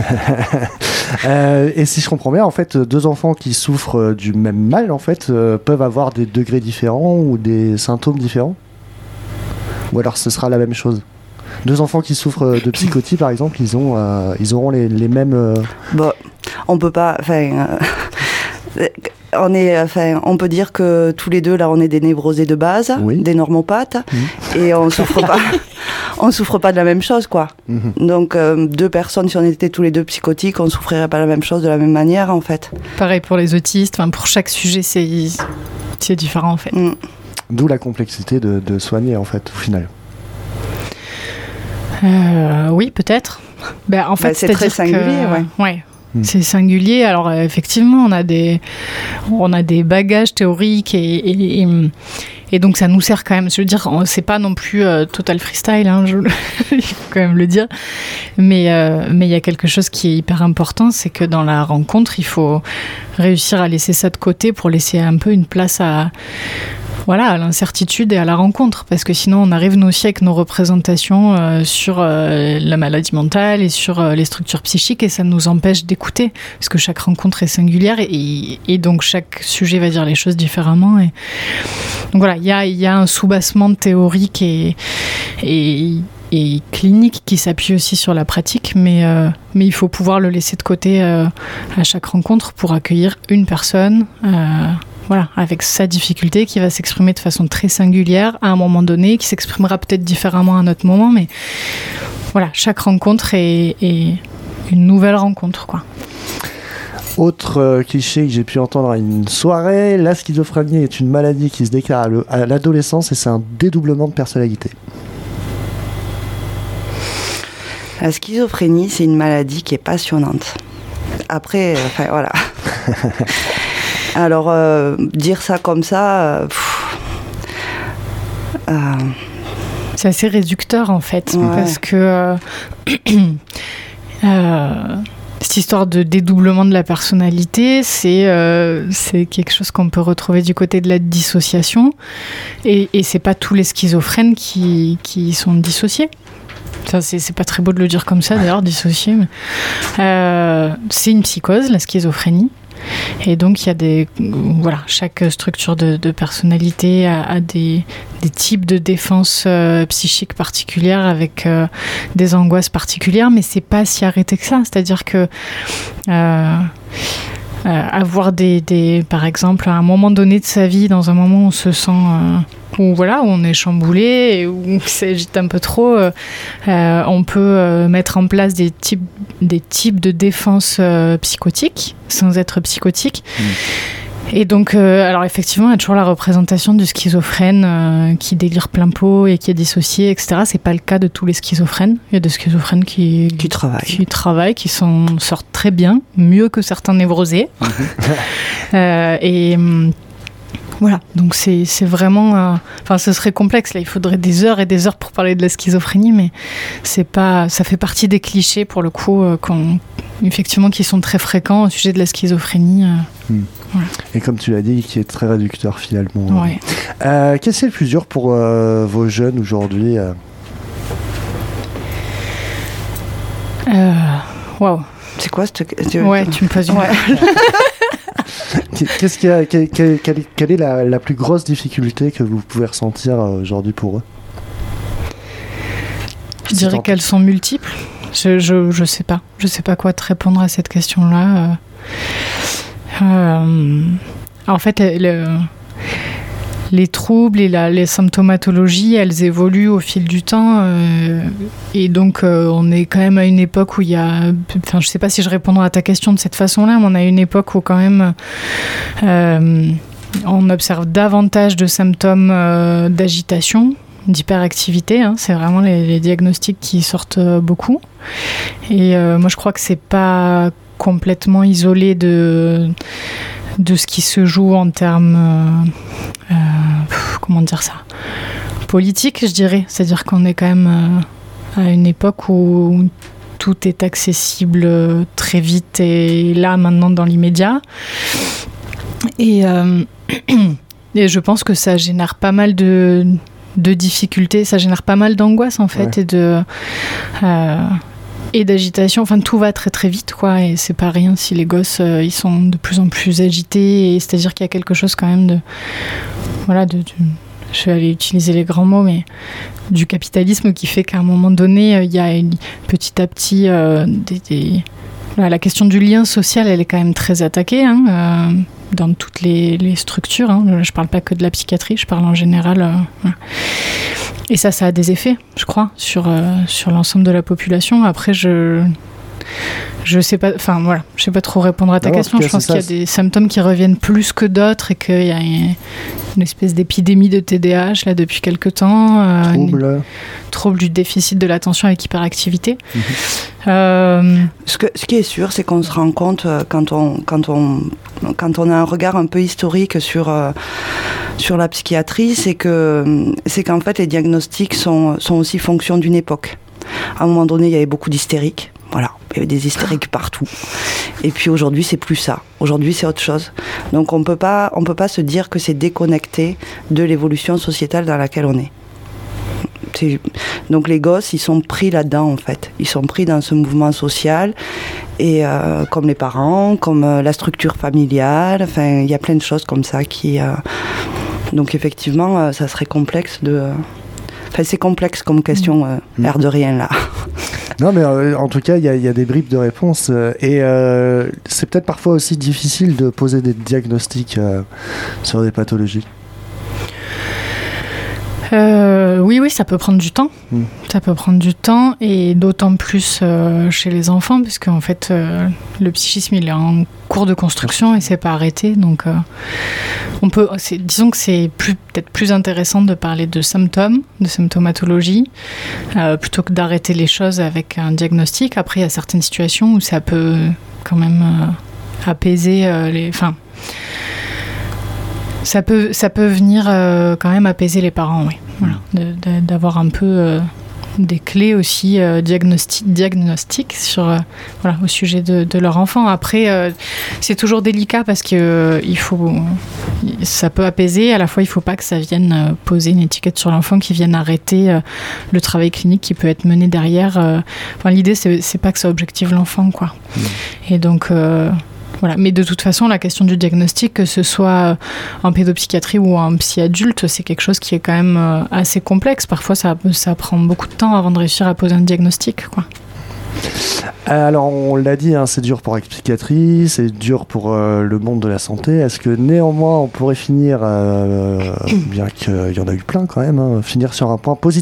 Et si je comprends bien, en fait, deux enfants qui souffrent du même mal, en fait, peuvent avoir des degrés différents ou des symptômes différents, ou alors ce sera la même chose? Deux enfants qui souffrent de psychotie, par exemple, ils auront les mêmes... on peut pas... on peut dire que tous les deux, là, on est des névrosés de base, des normopathes, et on souffre pas de la même chose, quoi. Donc, deux personnes, si on était tous les deux psychotiques, on souffrirait pas la même chose de la même manière, en fait. Pareil pour les autistes, pour chaque sujet, c'est différent, en fait. D'où la complexité de soigner, en fait, au final. Oui, peut-être. En fait, c'est très singulier, ouais. C'est singulier. Alors effectivement, on a des bagages théoriques Et donc ça nous sert quand même, je veux dire, c'est pas non plus total freestyle, hein, il faut quand même le dire, mais il y a quelque chose qui est hyper important, c'est que dans la rencontre, il faut réussir à laisser ça de côté pour laisser un peu une place à l'incertitude et à la rencontre, parce que sinon on arrive nous aussi avec nos représentations sur la maladie mentale et sur les structures psychiques, et ça nous empêche d'écouter, parce que chaque rencontre est singulière et donc chaque sujet va dire les choses différemment. Et donc voilà, il y a un soubassement théorique et clinique qui s'appuie aussi sur la pratique, mais il faut pouvoir le laisser de côté à chaque rencontre pour accueillir une personne avec sa difficulté qui va s'exprimer de façon très singulière à un moment donné, qui s'exprimera peut-être différemment à un autre moment, mais voilà, chaque rencontre est une nouvelle rencontre, quoi. Autre cliché que j'ai pu entendre à une soirée, la schizophrénie est une maladie qui se déclare à l'adolescence et c'est un dédoublement de personnalité. La schizophrénie, c'est une maladie qui est passionnante. Après, voilà. Alors, dire ça comme ça... c'est assez réducteur, en fait, parce que cette histoire de dédoublement de la personnalité, c'est quelque chose qu'on peut retrouver du côté de la dissociation, et c'est pas tous les schizophrènes qui sont dissociés. Ça, c'est pas très beau de le dire comme ça, d'ailleurs, dissocié, mais c'est une psychose, la schizophrénie. Et donc, il y a chaque structure de personnalité a des types de défense psychique particulières avec des angoisses particulières, mais c'est pas si arrêté que ça. C'est-à-dire que avoir par exemple, à un moment donné de sa vie, dans un moment où on se sent... où on est chamboulé et où ça agite un peu trop, on peut mettre en place des types de défense psychotiques sans être psychotique. Et donc, alors effectivement, il y a toujours la représentation du schizophrène qui délire plein pot et qui est dissocié, etc. C'est pas le cas de tous les schizophrènes. Il y a des schizophrènes qui travaillent, qui s'en sortent très bien, mieux que certains névrosés. Voilà, donc c'est vraiment... ce serait complexe, là, il faudrait des heures et des heures pour parler de la schizophrénie, mais ça fait partie des clichés, pour le coup, effectivement, qui sont très fréquents au sujet de la schizophrénie. Voilà. Et comme tu l'as dit, qui est très réducteur, finalement. Ouais. Qu'est-ce qui est le plus dur pour vos jeunes aujourd'hui Waouh. C'est quoi Ouais, tu me poses une... Quelle est la plus grosse difficulté que vous pouvez ressentir aujourd'hui pour eux ? Je dirais qu'elles sont multiples. Je sais pas. Je sais pas quoi te répondre à cette question-là. En fait, les troubles et les symptomatologies, elles évoluent au fil du temps. Et donc, on est quand même à une époque où il y a... Enfin, je sais pas si je répondrai à ta question de cette façon-là, mais on a une époque où quand même... on observe davantage de symptômes d'agitation, d'hyperactivité. Hein. C'est vraiment les diagnostics qui sortent beaucoup. Et moi, je crois que c'est pas complètement isolé de ce qui se joue en termes... comment dire ça ? Politique, je dirais. C'est-à-dire qu'on est quand même à une époque où tout est accessible très vite et là, maintenant, dans l'immédiat. Et je pense que ça génère pas mal de difficultés, ça génère pas mal d'angoisse, en fait, et d'agitation. Enfin, tout va très très vite, quoi, et c'est pas rien si les gosses ils sont de plus en plus agités, et c'est-à-dire qu'il y a quelque chose quand même je vais aller utiliser les grands mots, mais du capitalisme qui fait qu'à un moment donné, il y a petit à petit la question du lien social, elle est quand même très attaquée, hein, dans toutes les structures. Hein. Je parle pas que de la psychiatrie, je parle en général. Et ça a des effets, je crois, sur l'ensemble de la population. Après, je sais pas, enfin voilà, je sais pas trop répondre à ta question. Je pense qu'il y a des symptômes qui reviennent plus que d'autres et qu'il y a une espèce d'épidémie de TDAH là depuis quelque temps. Trouble du déficit de l'attention avec hyperactivité. Ce qui est sûr, c'est qu'on se rend compte quand on Donc, quand on a un regard un peu historique sur la psychiatrie, c'est qu'en fait les diagnostics sont aussi fonction d'une époque. À un moment donné, il y avait beaucoup d'hystériques. Voilà, il y avait des hystériques partout. Et puis aujourd'hui, c'est plus ça. Aujourd'hui, c'est autre chose. Donc on peut pas se dire que c'est déconnecté de l'évolution sociétale dans laquelle on est. Donc les gosses, ils sont pris là-dedans en fait. Ils sont pris dans ce mouvement social et comme les parents, comme la structure familiale. Enfin, il y a plein de choses comme ça qui. Donc effectivement, ça serait complexe de. Enfin, c'est complexe comme question, l'air de rien là. Non, mais en tout cas, il y a des bribes de réponses et c'est peut-être parfois aussi difficile de poser des diagnostics sur des pathologies. Oui, ça peut prendre du temps. Ça peut prendre du temps et d'autant plus chez les enfants puisque en fait le psychisme il est en cours de construction et c'est pas arrêté. Donc disons que c'est peut-être plus intéressant de parler de symptômes, de symptomatologie plutôt que d'arrêter les choses avec un diagnostic. Après il y a certaines situations où ça peut quand même apaiser ça peut venir quand même apaiser les parents, oui. Voilà. D'avoir un peu des clés aussi diagnostiques sur, au sujet de leur enfant. Après, c'est toujours délicat parce que ça peut apaiser. À la fois, il ne faut pas que ça vienne poser une étiquette sur l'enfant, qui vienne arrêter le travail clinique qui peut être mené derrière. L'idée, c'est pas que ça objective l'enfant, quoi. Et donc... Voilà. Mais de toute façon, la question du diagnostic, que ce soit en pédopsychiatrie ou en psy adulte, c'est quelque chose qui est quand même assez complexe. Parfois, ça prend beaucoup de temps avant de réussir à poser un diagnostic, quoi. Alors, on l'a dit, c'est dur pour la psychiatrie, c'est dur pour le monde de la santé. Est-ce que néanmoins, on pourrait finir, bien qu'il y en a eu plein quand même, finir sur un point positif ?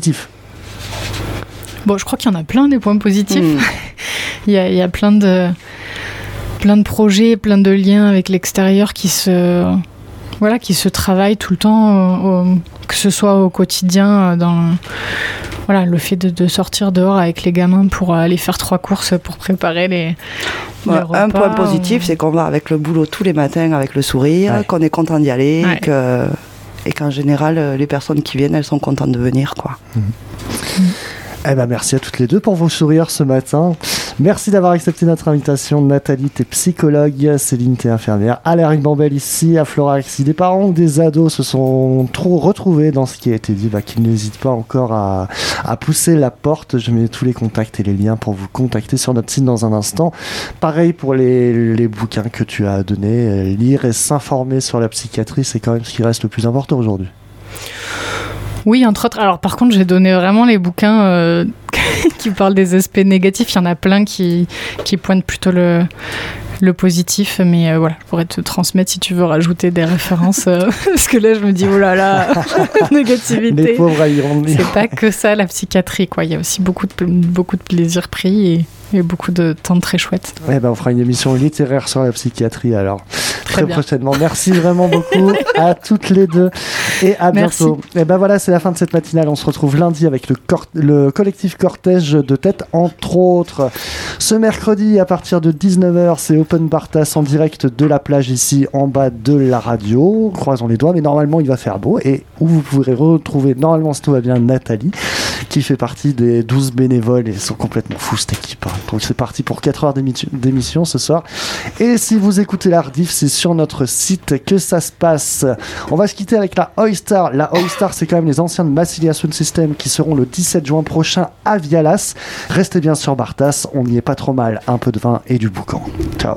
Bon, je crois qu'il y en a plein des points positifs. Il y a plein de projets, plein de liens avec l'extérieur qui se travaillent tout le temps, que ce soit au quotidien, dans le fait de sortir dehors avec les gamins pour aller faire 3 courses pour préparer les repas. Un point positif, c'est qu'on va avec le boulot tous les matins avec le sourire, qu'on est content d'y aller et qu'en général, les personnes qui viennent, elles sont contentes de venir, quoi. Merci à toutes les deux pour vos sourires ce matin. Merci d'avoir accepté notre invitation. Nathalie, t'es psychologue, Céline, t'es infirmière. Alain Ribambelle ici, à Florac. Si des parents ou des ados se sont trop retrouvés dans ce qui a été dit, qu'ils n'hésitent pas encore à pousser la porte. Je mets tous les contacts et les liens pour vous contacter sur notre site dans un instant. Pareil pour les bouquins que tu as donnés. Lire et s'informer sur la psychiatrie, c'est quand même ce qui reste le plus important aujourd'hui. Oui, entre autres. Alors, par contre, j'ai donné vraiment les bouquins qui parlent des aspects négatifs. Il y en a plein qui pointent plutôt le positif, mais je pourrais te transmettre si tu veux rajouter des références, parce que là, je me dis, oh là là, négativité. Les pauvres iront. C'est pas que ça, la psychiatrie, quoi. Il y a aussi beaucoup de plaisir pris et beaucoup de temps très chouettes. On fera une émission littéraire sur la psychiatrie, alors. Très bien. Prochainement. Merci vraiment beaucoup à toutes les deux et à bientôt. Et voilà, c'est la fin de cette matinale. On se retrouve lundi avec le collectif Cortège de Tête, entre autres. Ce mercredi, à partir de 19h, c'est Open Bartas en direct de la plage ici en bas de la radio. Croisons les doigts, mais normalement il va faire beau et où vous pourrez retrouver, normalement si tout va bien, Nathalie, qui fait partie des 12 bénévoles et ils sont complètement fous cette équipe. Donc c'est parti pour 4 heures d'émission ce soir. Et si vous écoutez la rediff, c'est sur notre site que ça se passe. On va se quitter avec la Oystar. La Oystar, c'est quand même les anciens de Massilia Sound System qui seront le 17 juin prochain à Vialas. Restez bien sur Bartas, on n'y est pas trop mal. Un peu de vin et du boucan. Ciao.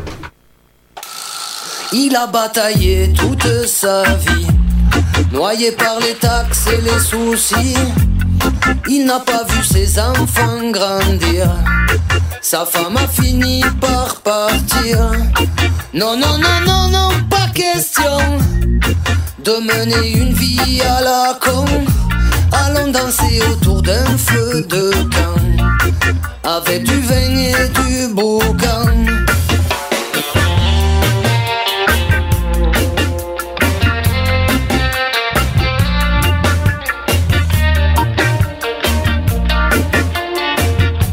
Il a bataillé toute sa vie, noyé par les taxes et les soucis. Il n'a pas vu ses enfants grandir, sa femme a fini par partir. Non, non, non, non, non, pas question de mener une vie à la con. Allons danser autour d'un feu de camp, avec du vin et du boucan.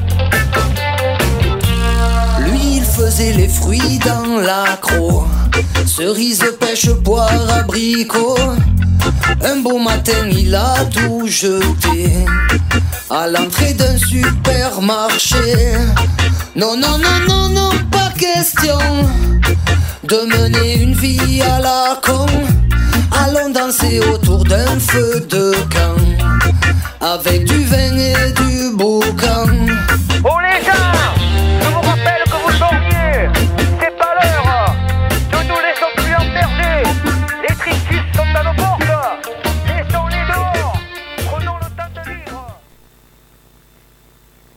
Les fruits dans l'accro, Cerise, pêche, poire, abricot. Un beau matin il a tout jeté à l'entrée d'un supermarché. Non, non, non, non, non, pas question de mener une vie à la con. Allons danser autour d'un feu de camp avec du vin et du boucan. Oh les gens, je vous rappelle que vous dormiez. C'est pas l'heure. Nous nous laissons plus enferger. Les tricus sont à nos portes.